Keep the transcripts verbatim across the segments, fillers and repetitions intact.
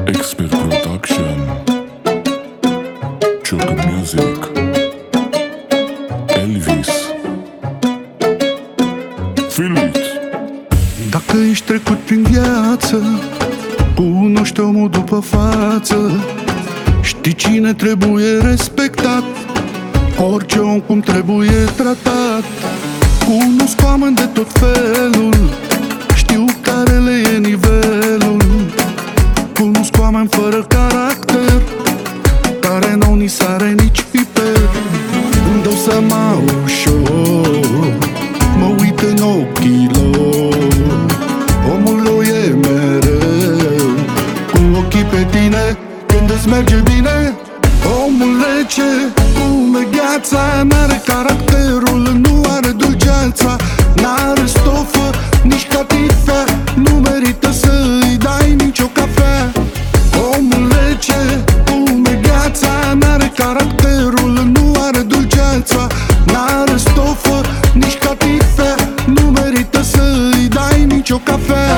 Expert Production, Ciuc Music, Elvis, Filit. Dacă ești trecut prin viață, cunoști omul după față, știi cine trebuie respectat, orice om cum trebuie tratat. Cunosc oameni de tot felul, știu care le e nivelul. Cunosc oameni fără caracter, care n-au ni sare nici piper. Îmi dau seama ușor, mă uit în ochii lor. Omul lor e mereu cu ochii pe tine când îți merge bine. Omul rece, cum e gheața, n-are caracterul, nu are dulceața, n-are stofă, nici catifea, nu merită să-i dai nicio cafea. Omul rece, cum e gheața, n-are caracterul, nu are dulceața, n-are stofă, nici catifea, nu merită să-i dai nicio cafea.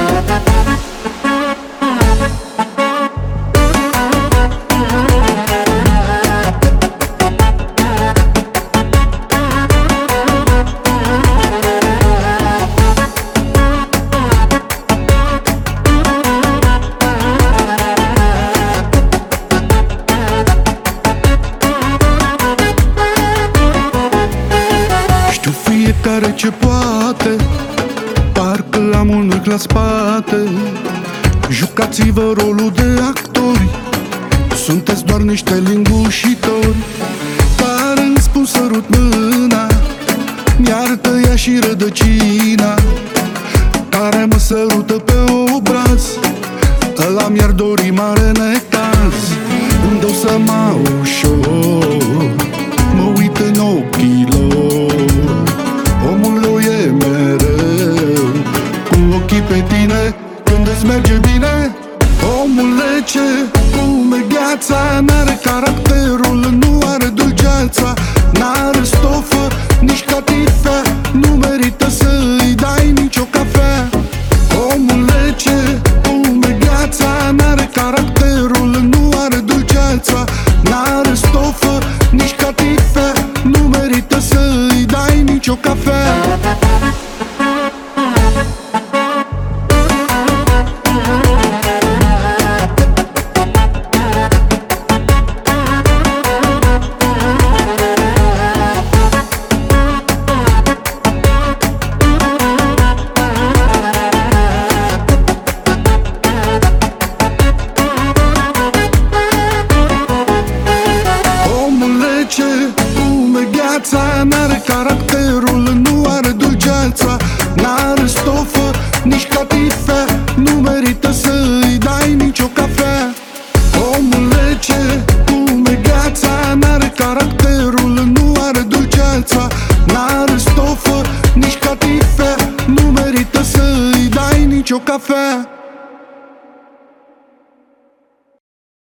Fiecare ce poate, parcă am un nuc la spate. Jucați-vă rolul de actori, sunteți doar niște lingușitori care îmi spun sărut mâna, mi-ar tăia și rădăcina, care mă sărută pe obraz, ăla mi-ar dori mare necaz. Îmi dau seama ușor, mă uit în ochii lor. Omul lor e mereu cu ochii pe tine când îți merge bine. Omul rece, cum e gheața, n-are caracterul, nu are dulceața, n-are stofă, nici catifea, nu merită să-i dai nicio cafea. Omul rece, cum e gheața, n-are caracterul, nu are dulceața, n-are stofă, nici catifea, nu merită să-i dai nicio cafea. N-are caracterul, nu are dulceața, n-are stofă, nici catifea, nu merită să-i dai nicio cafea. Omul rece, cum e gheața, n-are caracterul, nu are dulceața, n-are stofă, nici catifea, nu merită să-i dai nicio cafea.